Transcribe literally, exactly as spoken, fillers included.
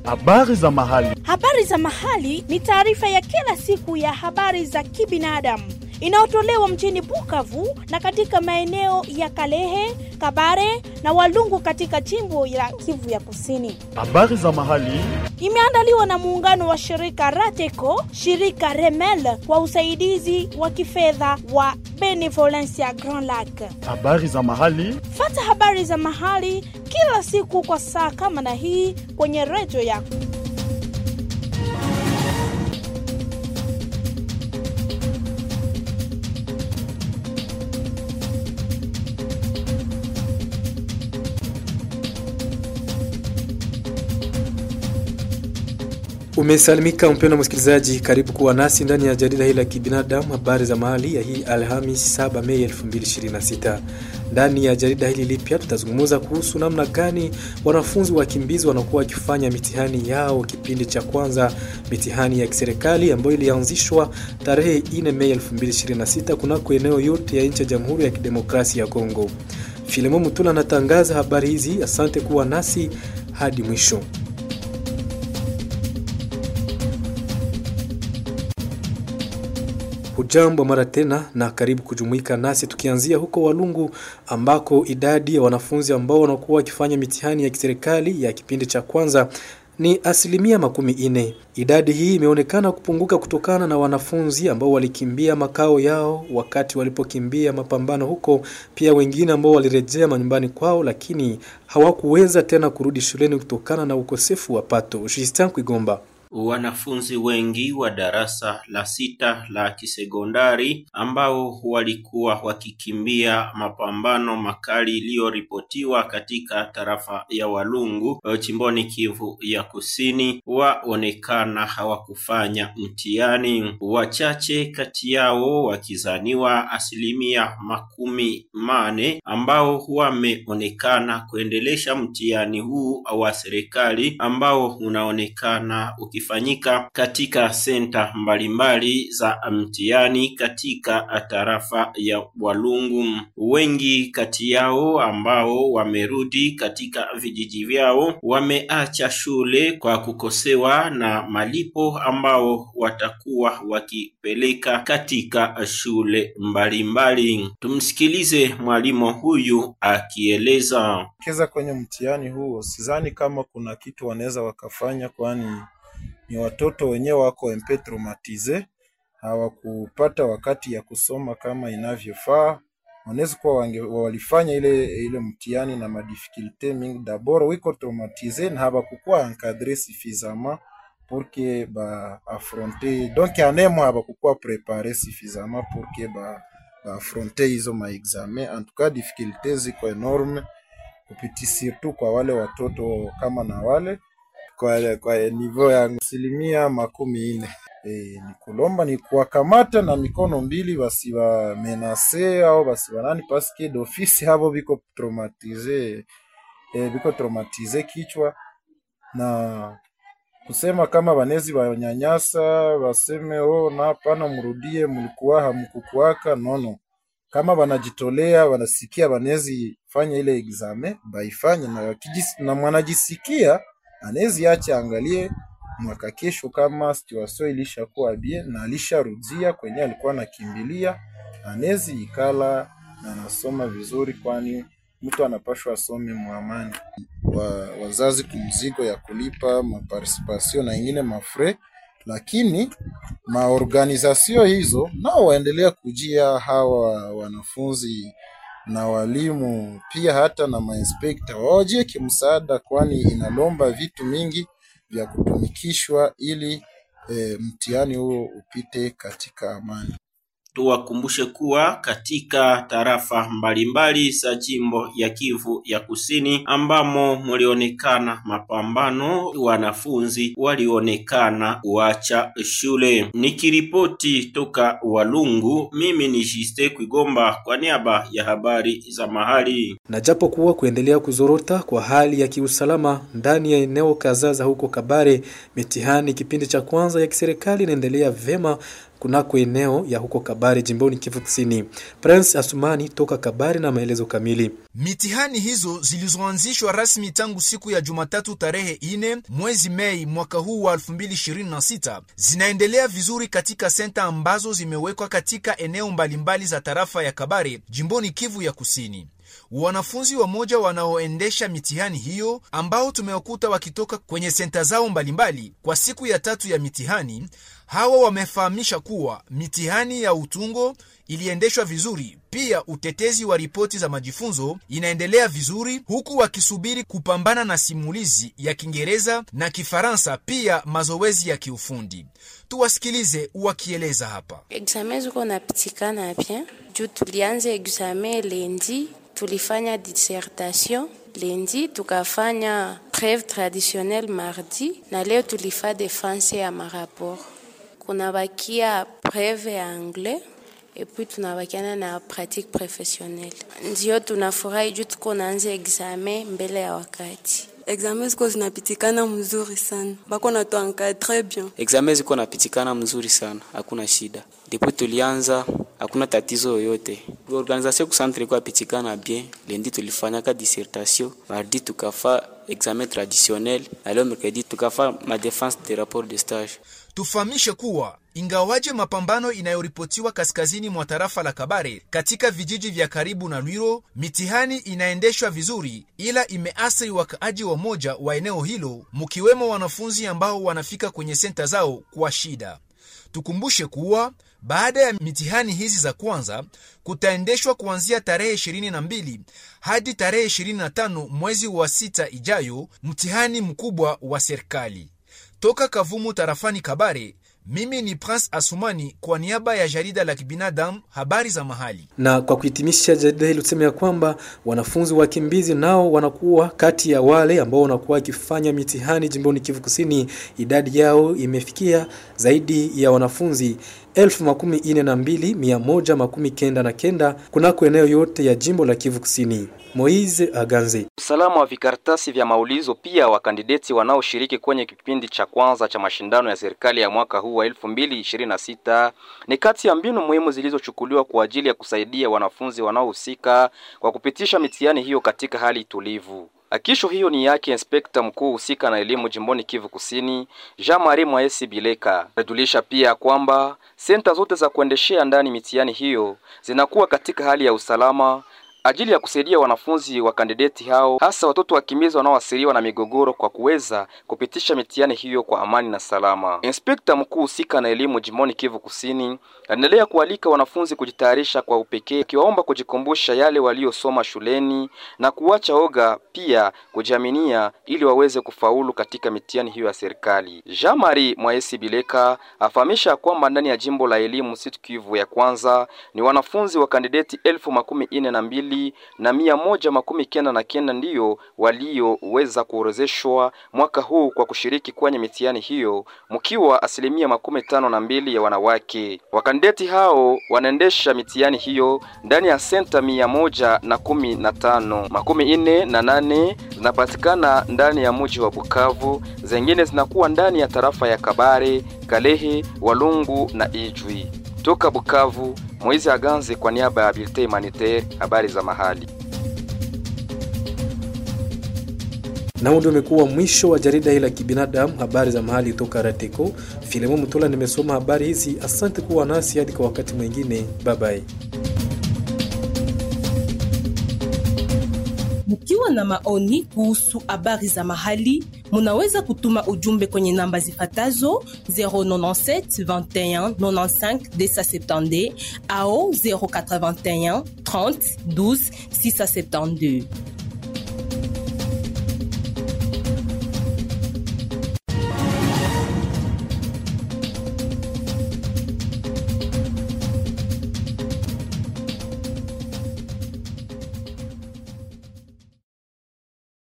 Habari za mahali. Habari za mahali ni taarifa ya kila siku ya habari za kibinadamu inayotolewa mjini Bukavu na katika maeneo ya Kalehe, Kabare na Walungu katika jimbo la Kivu ya Kusini. Habari za mahali imeandaliwa na muungano wa shirika Rateco, shirika Remel kwa usaidizi wa kifedha wa Benevolencia Grand Lac. Habari za mahali. Fata habari za mahali kila siku kwa saa kama na hii kwenye redio yako. Umesalimika mpendwa msikilizaji, karibu kuwa nasi ndani ya jarida hili la kibinadamu habari za mahali ya hii Alhamisi saba Mei elfu mbili ishirini na sita. Ndani ya jarida hili lipya tutazungumza kuhusu namna gani wanafunzi wakimbizi wanakuwa wakifanya mitihani yao kipindi cha kwanza, mitihani ya kiserikali ambayo ilianzishwa tarehe nne Mei elfu mbili ishirini na sita kunako eneo yote ya nchi ya Jamhuri ya Kidemokrasia ya Kongo. Filemon Mutula anatangaza habari hizi. Asante kuwa nasi hadi mwisho. Hujambo mara tena na karibu kujumuika nasi, tukianzia huko Walungu ambako idadi ya wanafunzi ambao wanakuwa wakifanya mitihani ya kiserikali ya kipindi cha kwanza ni asilimia makumi ine. Idadi hii imeonekana kupunguka kutokana na wanafunzi ambao walikimbia makao yao wakati walipokimbia mapambano huko, pia wengine ambao walirejea manyumbani kwao lakini hawakuweza tena kurudi shuleni kutokana na ukosefu wa pato. Justin Kwigomba. Wanafunzi wengi wa darasa la sita la kisekondari ambao walikuwa wakikimbia mapambano makali iliyoripotiwa katika tarafa ya Walungu chimboni Kivu ya Kusini waonekana hawakufanya mtihani. Wachache kati yao wakizaniwa asilimia makumi mane ambao wameonekana kuendelesha mtihani huu wa serikali ambao unaonekana ukifanyika katika senta mbalimbali za mtihani katika tarafa ya Walungu. Wengi kati yao ambao wamerudi katika vijiji vyao wameacha shule kwa kukosewa na malipo ambao watakuwa wakipeleka katika shule mbalimbali. Tumsikilize mwalimu huyu akieleza. Keza kwenye mtihani huo sidhani kama kuna kitu wanaweza wakafanya, kwani ni watoto wenyewe wako mpe traumatize, hawakupata wakati ya kusoma kama inavyofaa. Wanaweza kuwa walifanya ile ile mtihani na madifficulté mingi, d'abord wiko traumatize na hawakukuwa encadré suffisamment pour que ba affronter, donc anemo hawakukuwa préparé suffisamment pour que ba, ba affronter hizo ma examen. En tout cas difficultés ziko enorme kupiti, surtout kwa wale watoto kama na wale kwa kwa niveau ya asilimia makumi ine. E, ni kulomba ni kuwakamata na mikono mbili basiba menase au basiba nani, paske d'office habo biko traumatize, e, biko traumatize kichwa, na kusema kama banezi banyanyasa baseme oh na hapana mrudie mlikuwa hamkukuaka nono. Kama banajitolea wanasikia banezi fanya ile examen baifanye, na kijisi na mwanajisikia anezi acha angalie mwaka kesho kama situation ilishakuwa bien na alisharudia kwenye alikuwa nakimbilia, anezi ikala na nasoma vizuri, kwani mtu anapashwa asome muamani. Wa, wazazi kumzigo ya kulipa maparticipation na ingine mafre, lakini maorganizasyon hizo nao waendelea kujia hawa wanafunzi na walimu pia hata na mainspector wajie kimsaada, kwani inalomba vitu mingi vya kutumikishwa ili e, mtihani huo upite katika amani. Tuwakumbushe kuwa katika tarafa mbalimbali za jimbo ya Kivu ya Kusini ambamo mulionekana mapambano, wanafunzi walionekana kuacha shule. Nikiripoti toka Walungu, mimi ni Justin Kwigomba kwa niaba ya habari za mahali. Na japo kuwa kuendelea kuzorota kwa hali ya kiusalama ndani ya eneo kadhaa za huko Kabare, mitihani kipindi cha kwanza ya kiserikali inaendelea vema kunako eneo ya huko Kabare jimboni Kivu Kusini. Prince Asumani toka Kabare na maelezo kamili. Mitihani hizo zilizoanzishwa rasmi tangu siku ya Jumatatu tarehe ine mwezi Mei mwaka huu wa elfu mbili ishirini na sita zinaendelea vizuri katika senta ambazo zimewekwa katika eneo mbalimbali za tarafa ya Kabare jimboni Kivu ya Kusini. Wanafunzi wamoja wanaoendesha mitihani hiyo ambao tumewakuta wakitoka kwenye senta zao mbalimbali kwa siku ya tatu ya mitihani, hawa wamefahamisha kuwa mitihani ya utungo iliendeshwa vizuri, pia utetezi wa ripoti za majifunzo inaendelea vizuri, huku wakisubiri kupambana na simulizi ya Kiingereza na Kifaransa, pia mazoezi ya kiufundi. Tuwasikilize wakieleza hapa. Examen ziko napitikana bien. Juu tulianza examen lundi, tulifanya dissertation lundi, tukafanya preuve traditionnelle mardi, na leo tulifa defense ya maraport. Kuna bakia preuve ya anglais, et puis tunabakiana na pratique professionnelle. Ndio tunafurahi juu tuko naanza examen mbele ya wakati. Examen ziko zinapitikana mzuri sana. Bako na to encadre bien. Examen ziko napitikana mzuri sana, hakuna shida. Depuis tulianza hakuna tatizo yoyote. Organisation ku centre ilikuwa pitikana bien. Lundi tulifanya ka dissertation, mardi tukafa examen traditionnel, na leo mercredi tukafa ma défense de rapport de stage. Tufahamishe kuwa ingawaje mapambano inayoripotiwa kaskazini mwa tarafa la Kabare katika vijiji vya karibu na Lwiro, mitihani inaendeshwa vizuri, ila imeathiri wakaaji wa moja wa eneo hilo, mkiwemo wanafunzi ambao wanafika kwenye senta zao kwa shida. Tukumbushe kuwa baada ya mitihani hizi za kwanza kutaendeshwa kuanzia tarehe ishirini na mbili hadi tarehe ishirini na tano mwezi wa sita ijayo mtihani mkubwa wa serikali. Toka Kavumu tarafani Kabare, mimi ni Prince Asumani kwa niaba ya jarida la kibinadamu habari za mahali. Na kwa kuhitimisha jarida hili tuseme ya kwamba wanafunzi wakimbizi nao wanakuwa kati ya wale ambao wanakuwa wakifanya mitihani jimboni Kivu Kusini. Idadi yao imefikia zaidi ya wanafunzi elfu makumi ine na mbili mia moja makumi kenda na kenda kunako eneo yote ya jimbo la Kivu Kusini. Moize Aganze. Usalama wa vikaratasi vya maulizo pia wa kandideti wanaoshiriki kwenye kipindi cha kwanza cha mashindano ya serikali ya mwaka huu wa elfu mbili ishirini na sita ni kati ya mbinu muhimu zilizochukuliwa kwa ajili ya kusaidia wanafunzi wanaohusika kwa kupitisha mitihani hiyo katika hali tulivu. Akisho hiyo ni yake inspekta mkuu husika na elimu jimboni Kivu Kusini, Jean-Marie Mwaesi Bileka. Redulisha pia kwamba senta zote za kuendeshea ndani mitihani hiyo zinakuwa katika hali ya usalama ajili ya kusaidia wanafunzi wa kandideti hao, hasa watoto wakimbizi wanaoathiriwa na migogoro, kwa kuweza kupitisha mitihani hiyo kwa amani na salama. Inspekta mkuu husika na elimu jimboni Kivu Kusini anaendelea kualika wanafunzi kujitayarisha kwa upekee, akiwaomba kujikumbusha yale waliosoma shuleni na kuacha oga, pia kujiaminia ili waweze kufaulu katika mitihani hiyo ya serikali. Jean-Marie Mwaesi Bileka afahamisha kwamba ndani ya jimbo la elimu Sud Kivu ya kwanza ni wanafunzi wa kandideti elfu makumi ine na mbili na mia moja makumi kenda na kenda ndiyo walioweza kuorozeshwa mwaka huu kwa kushiriki kwenye mitihani hiyo, mkiwa asilimia makumi tano na mbili ya wanawake. Wakandideti hao wanaendesha mitihani hiyo ndani ya senta mia moja na kumi na tano. Makumi ine na nane zinapatikana ndani ya mji wa Bukavu, zengine zinakuwa ndani ya tarafa ya Kabare, Kalehe, Walungu na Ijwi. Toka Bukavu, Moize Aganze kwa niaba ya Bulletin Humanitaire habari za mahali. Na ndio umekuwa mwisho wa jarida hili la kibinadamu habari za mahali toka Rateko. Filemo Mutola nimesoma habari hizi. Asante kuwa nasi hadi kwa wakati mwingine. Bye bye. Mkiwa na maoni kuhusu habari za mahali, munaweza kutuma ujumbe kwenye namba zifatazo zero nine sept vingt et un ninety-cinq deux cent soixante-dix au zero eight one un trente douze six cent soixante-douze.